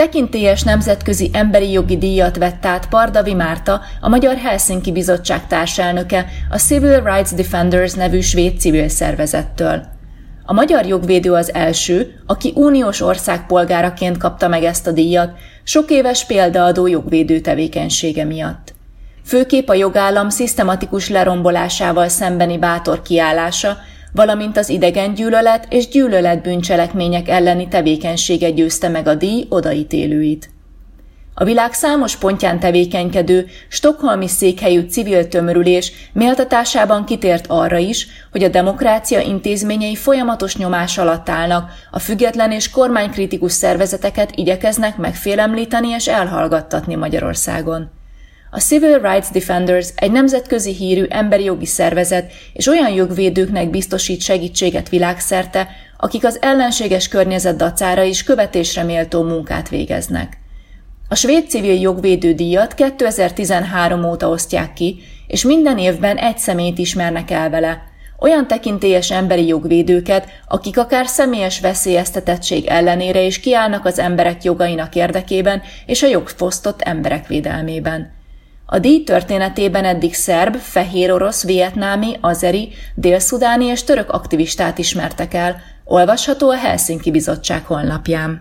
Tekintélyes nemzetközi emberi jogi díjat vett át Pardavi Márta, a Magyar Helsinki Bizottság társelnöke, a Civil Rights Defenders nevű svéd civil szervezettől. A magyar jogvédő az első, aki uniós ország polgáraként kapta meg ezt a díjat, sok éves példaadó jogvédő tevékenysége miatt. Főképp a jogállam szisztematikus lerombolásával szembeni bátor kiállása, valamint az idegengyűlölet és gyűlöletbűncselekmények elleni tevékenysége győzte meg a díj odaítélőit. A világ számos pontján tevékenykedő, stockholmi székhelyű civil tömörülés méltatásában kitért arra is, hogy a demokrácia intézményei folyamatos nyomás alatt állnak, a független és kormánykritikus szervezeteket igyekeznek megfélemlíteni és elhallgattatni Magyarországon. A Civil Rights Defenders egy nemzetközi hírű emberi jogi szervezet és olyan jogvédőknek biztosít segítséget világszerte, akik az ellenséges környezet dacára is követésre méltó munkát végeznek. A svéd civil jogvédő díjat 2013 óta osztják ki, és minden évben egy személyt ismernek el vele. Olyan tekintélyes emberi jogvédőket, akik akár személyes veszélyeztetettség ellenére is kiállnak az emberek jogainak érdekében és a jogfosztott emberek védelmében. A díj történetében eddig szerb, fehérorosz, vietnámi, azeri, délszudáni és török aktivistát ismertek el, olvasható a Helsinki Bizottság honlapján.